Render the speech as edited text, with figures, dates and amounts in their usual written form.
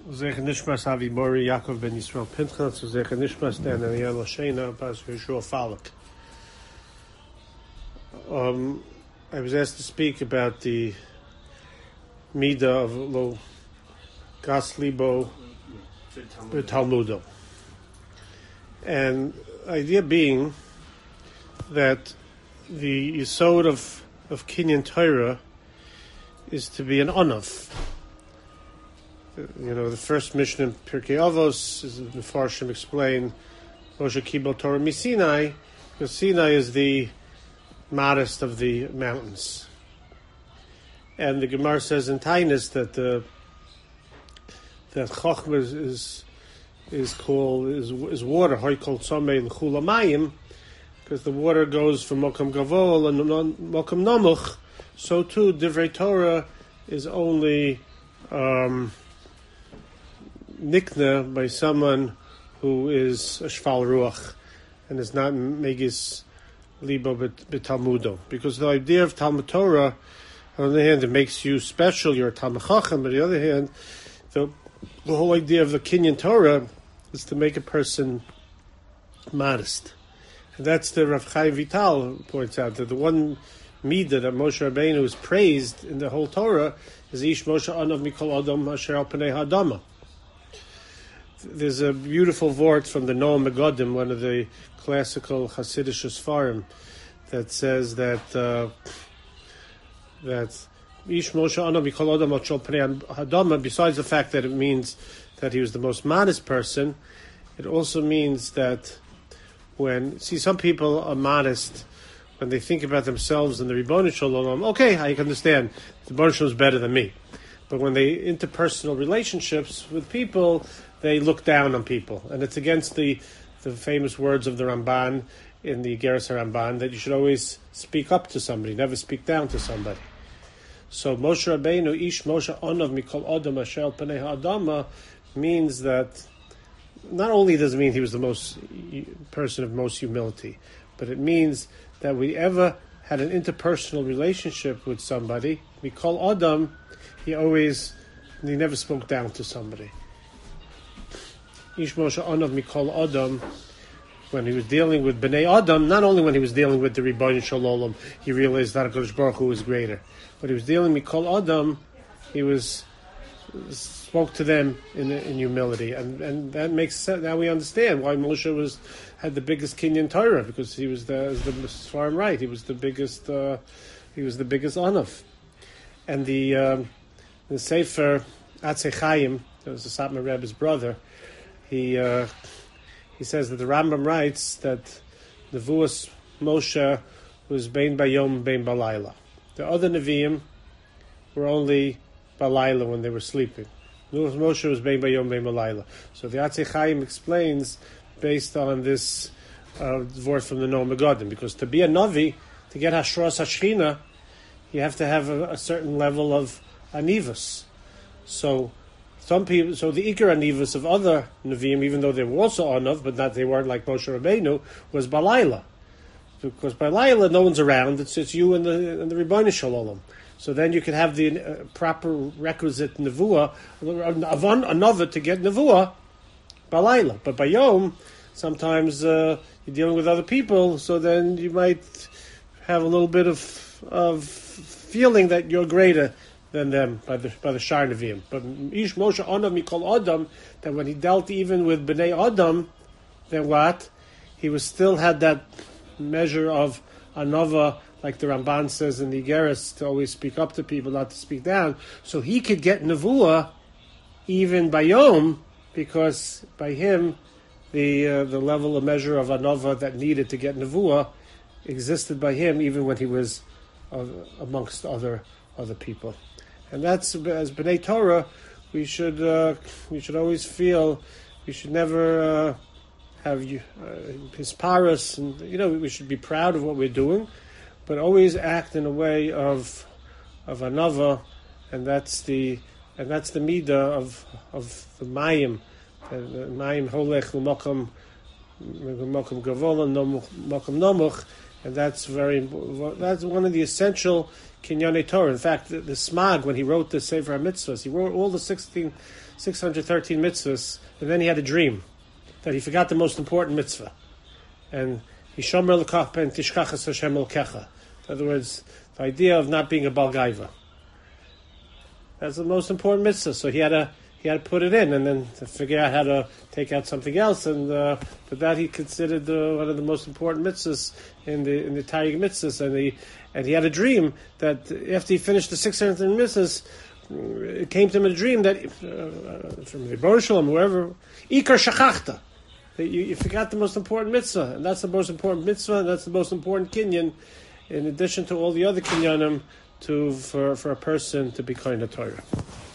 Zecher Nishmas Avi Mori Yaakov Ben Yisrael Pinchas, Zecher Nishmas Dan Eliel Oshena Pas Yeshua Falak. I was asked to speak about the Midah of Lo Gas Libo Talmudo. And the idea being that the yesod of Kinyan Torah is to be an onav. The first mission in Pirkei Avos, as the Mefarshim explain, Moshe Kibel Torah Misinai, because Sinai is the modest of the mountains. And the Gemara says in Tainus that Chochmah is water, Hoikol Tzomei L'chula Mayim, because the water goes from Mokum Gavol and Mokum Nomuch. So too, Divrei Torah is only nikna by someone who is a shval ruach and is not megis libo b'talmudo. Because the idea of Talmud Torah, on the hand, it makes you special, you're a Talmud Chacham, but on the other hand, the whole idea of the Kinyan Torah is to make a person modest. And that's the Rav Chaim Vital points out, that the one midah that Moshe Rabbeinu is praised in the whole Torah is Ish Moshe Anav Mikol Adam Asher Al Pnei Ha'adama. There's a beautiful vort from the Noam Megadim, one of the classical Hasidic Sfarim, that says that Ish Moshe Anav Mikol Adam Asher Al Pnei Ha'adama, besides the fact that it means that he was the most modest person, it also means that some people are modest when they think about themselves and the Ribono Shel Olam. Okay, I can understand the Ribono Shel Olam is better than me, but when they interpersonal relationships with people, they look down on people, and it's against the famous words of the Ramban in the Igeres HaRamban that you should always speak up to somebody, never speak down to somebody. So Moshe Rabbeinu, Ish Moshe Onav Mikol Adam Asher Al Pnei Ha'adama, means that not only does it mean he was the most person of most humility, but it means that we ever had an interpersonal relationship with somebody. Mikol Adam, he never spoke down to somebody. Ish Moshe Onav Mikol Adam, when he was dealing with Bnei Adam, not only when he was dealing with the Ribono Shel Olam, he realized that HaKadosh Baruch Hu was greater. But he was dealing with Mikol Adam, he spoke to them in humility, and that makes sense. Now we understand why Moshe had the biggest Kinyan Torah, because he was as far and right. He was the biggest. He was the biggest Anav, and the Sefer Atzei Chaim, that was the Satmar Rebbe's brother. He says that the Rambam writes that Nevuas Moshe was bein bayom bein balayla. The other Nevi'im were only balayla when they were sleeping. Nevuas Moshe was bein bayom bein balayla. So the Atzei Chaim explains based on this word from the Noam Megadim, because to be a Navi, to get Hashras Hashchina, you have to have a certain level of anivus. So some people, the Iker Anivus of other Nevi'im, even though they were also Anav, but they weren't like Moshe Rabbeinu, was Balayla. Because Balayla, no one's around, it's you and the Ribono Shel Olam. So then you can have the proper requisite Nevuah, Anava to get Nevuah, Balayla. But by Yom, sometimes you're dealing with other people, so then you might have a little bit of feeling that you're greater than them by the Shar Nevi'im. But Ish Moshe Onav Mikol Adam, that when he dealt even with Bnei Adam, then what? He still had that measure of Anava, like the Ramban says in the Igeres, to always speak up to people, not to speak down. So he could get Nevuah even by Yom, because by him, the level of measure of Anava that needed to get Nevuah existed by him, even when he was amongst other people. And that's, as Bnei Torah, we should always feel, we should never have hisparis, and we should be proud of what we're doing, but always act in a way of anava, and that's the midah of the mayim. The mayim holech l'mokum gavola mokum nomuch, And that's that's one of the essential Kinyanei Torah. In fact, the Smag, when he wrote the Sefer HaMitzvahs, he wrote all the 613 mitzvahs, and then he had a dream that he forgot the most important mitzvah. And he shomer l'kach ben tishkachas Hashem l'kecha. In other words, the idea of not being a balgaiva. That's the most important mitzvah. So he had to put it in, and then to figure out how to take out something else. And but that he considered one of the most important mitzvahs in the Taryag mitzvahs. And he had a dream that after he finished the 600 mitzvahs, it came to him in a dream that from the Baruch Shalom, whoever ikar shachachta, that you forgot the most important mitzvah, and that's the most important mitzvah, and that's the most important kinyan, in addition to all the other kinyanim, for a person to be kind of Torah.